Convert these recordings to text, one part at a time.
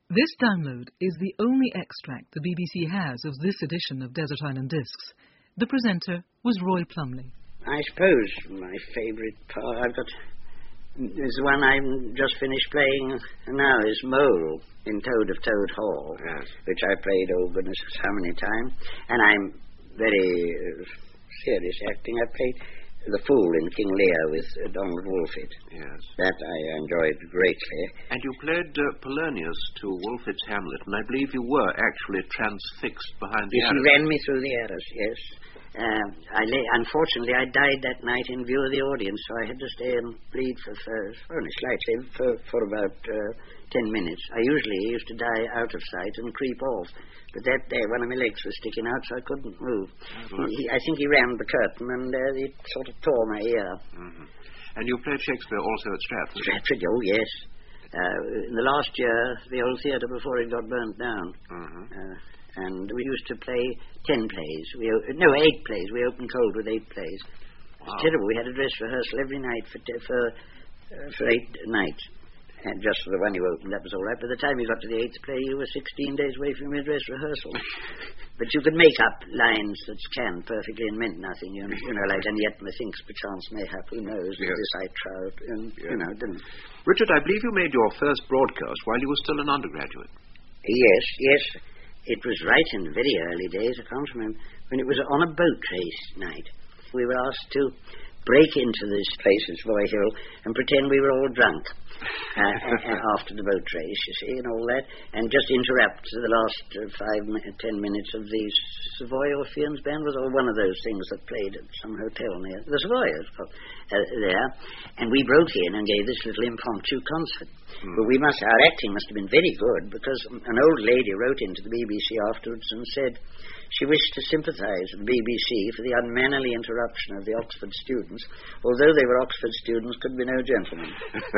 This download is the only extract the BBC has of this edition of Desert Island Discs. The presenter was Roy Plumley. I suppose my favourite part is the one I've just finished playing now, is Mole in Toad of Toad Hall, yes, which I played, oh goodness, how many times. And I'm very serious acting. I played the Fool in King Lear with Donald Wolfett. yes. That I enjoyed greatly. And you played Polonius to Wolfett's Hamlet, and I believe you were actually transfixed behind the Yes, arras. he ran me through the arras, yes. Unfortunately, I died that night in view of the audience, so I had to stay and bleed only slightly, for about 10 minutes. I usually used to die out of sight and creep off, but that day one of my legs was sticking out, so I couldn't move. I think he rammed the curtain, and it sort of tore my ear. Mm-hmm. And you played Shakespeare also at Stratford? Stratford, oh, yes. In the last year, the old theatre before it got burnt down. Mm-hmm. And we used to play 10 plays. 8 plays. We opened cold with 8 plays. It was terrible. We had a dress rehearsal every night for 8 nights. And just for the one you opened, that was all right. By the time you got to the 8th play, you were 16 days away from your dress rehearsal. But you could make up lines that scanned perfectly and meant nothing, you know, like, and yet methinks perchance mayhap, who knows, yes, this I trout, and, yes, didn't. Richard, I believe you made your first broadcast while you were still an undergraduate. Yes. It was right in the very early days, I can't remember, when it was on a boat race night. We were asked to break into this place at Voy Hill and pretend we were all drunk after the boat race, you see, and all that, and just interrupt the last 10 minutes of the Savoy Orpheans band, was all one of those things that played at some hotel near the Savoy there, and we broke in and gave this little impromptu concert. But our acting must have been very good, because an old lady wrote into the BBC afterwards and said she wished to sympathise with the BBC for the unmannerly interruption of the Oxford students, although they were Oxford students, could be no gentlemen.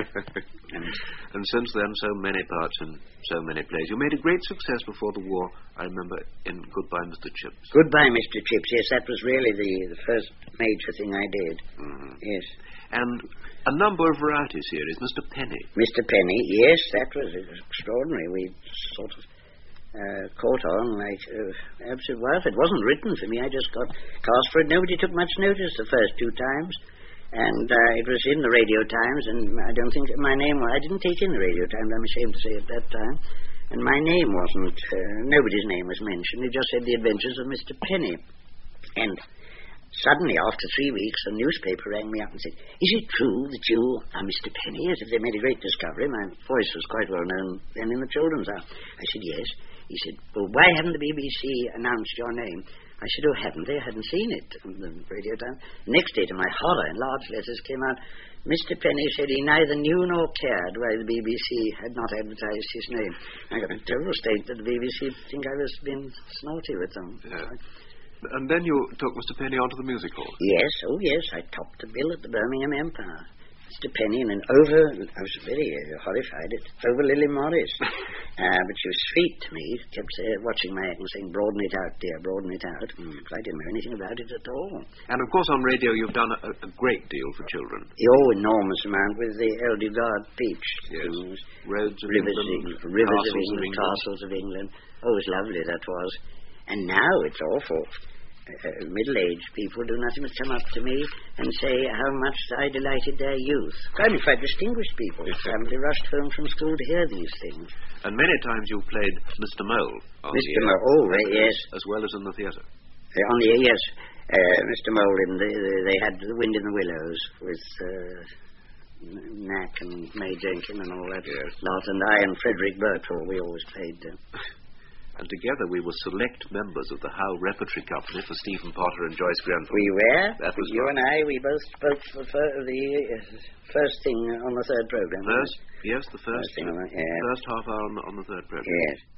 And since then, so many parts in so many plays. You made a great success before the war, I remember, in Goodbye, Mr. Chips. Goodbye, Mr. Chips, yes, that was really the first major thing I did. Mm-hmm. Yes. And a number of variety series. Mr. Penny. Mr. Penny, yes, that was extraordinary. We sort of caught on like absolute wild. It wasn't written for me. I just got cast for it. Nobody took much notice the first 2 times. And it was in the Radio Times, and I don't think my name was... I didn't take in the Radio Times, I'm ashamed to say, at that time. And my name wasn't... nobody's name was mentioned. It just said The Adventures of Mr. Penny. And suddenly, after 3 weeks, a newspaper rang me up and said, "Is it true that you are Mr. Penny?" As if they made a great discovery. My voice was quite well known then in the children's hour. I said, "Yes." He said, "Well, why haven't the BBC announced your name?" I said, "Oh, haven't they? I hadn't seen it on the Radio Times." Next day, to my horror, in large letters came out, "Mr. Penny said he neither knew nor cared why the BBC had not advertised his name." I got a terrible state that the BBC think I was being snotty with them. Yeah. And then you took Mr. Penny onto the music hall. Yes, oh yes, I topped the bill at the Birmingham Empire. Mr. Penny and I was very horrified over Lily Morris. But she was sweet to me, kept watching my act and saying, "Broaden it out, dear, broaden it out." I didn't know anything about it at all. And of course on radio you've done a great deal for children. Oh, enormous amount with the Eldugard Peach. Yes. Roads of England, Rivers of England, Castles of England. Oh, it was lovely, that was. And now it's awful. Middle-aged people do nothing but come up to me and say how much I delighted their youth. I'm quite distinguished people. Family rushed home from school to hear these things. And many times you played Mr. Mole on the air. Mr. Mole, yes. As well as in the theatre. On the air, yes. Mr. Mole, they had The Wind in the Willows with Knack and May Jenkin and all that. Yes. Lot, and I and Frederick Birtall, we always played And together we were select members of the Howe Repertory Company for Stephen Potter and Joyce Grenfell. We were. That was you right. and I, we both spoke for the first thing on the third programme. Yes, the first thing on first half hour on the third programme. Yes.